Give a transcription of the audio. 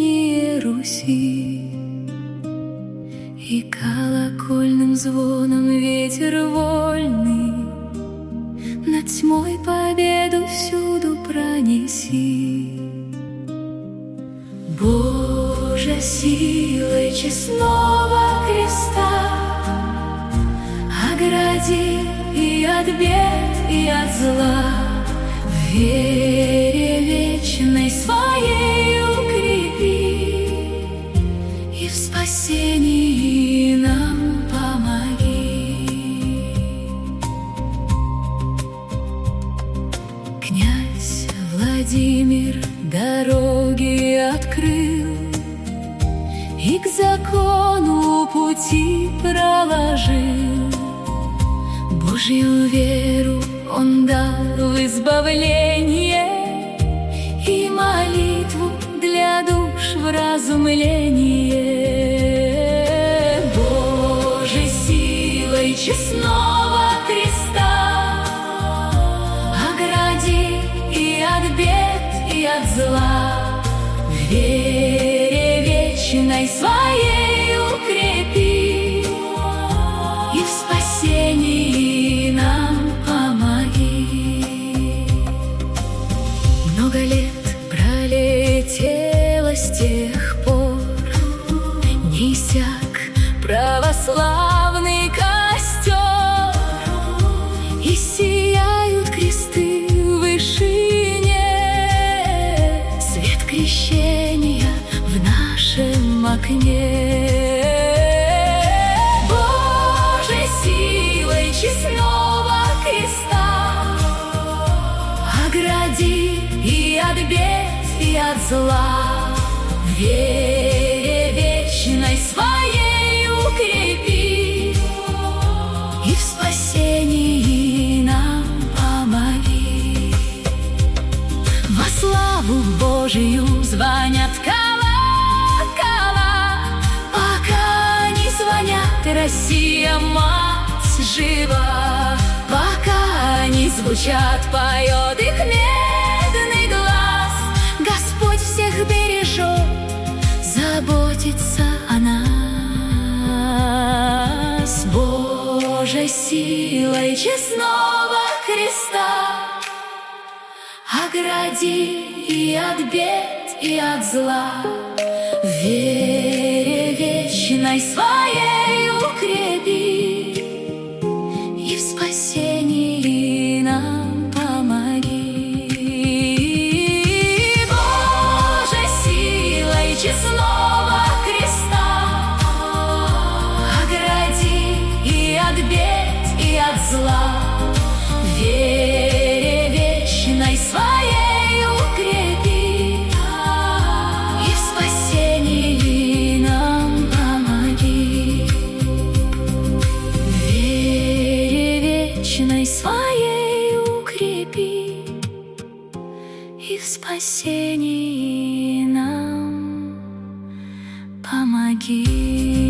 пение Руси, и колокольным звоном ветер вольный над тьмой победу всюду пронеси. Боже, силой честного креста огради и от бед, и от зла, в вере вечной своей укрепи, и в спасении нам помоги. Князь Владимир дороги открыл и к закону пути проложил. Божью веру он дал в избавление и молитву для душ вразумление. Боже, силой честного креста огради и от бед, и от зла, в вере вечной своей укрепи, и в спасении нам помоги. Много лет пролетело с тех пор, не иссяк православный костер, и сияют кресты в вышине, свет крещения в нашем окне. Боже, силой честного креста огради и от бед, и от зла, в вере вечной своей укрепи, и в спасении нам помоги. Во славу Божию звонят колокола, пока не звонят, Россия, мать жива. Пока не звучат, поет их медный глаз, Господь всех бережет, заботится о нас. Боже, силой честного креста огради и от бед, и от зла, в вере вечной своей укрепи, и в спасении нам помоги. Боже, силой честного креста огради и от бед, и от зла, в вере вечной своей укрепи, и в спасении нам помоги. В вере вечной своей укрепи, и в спасении нам помоги.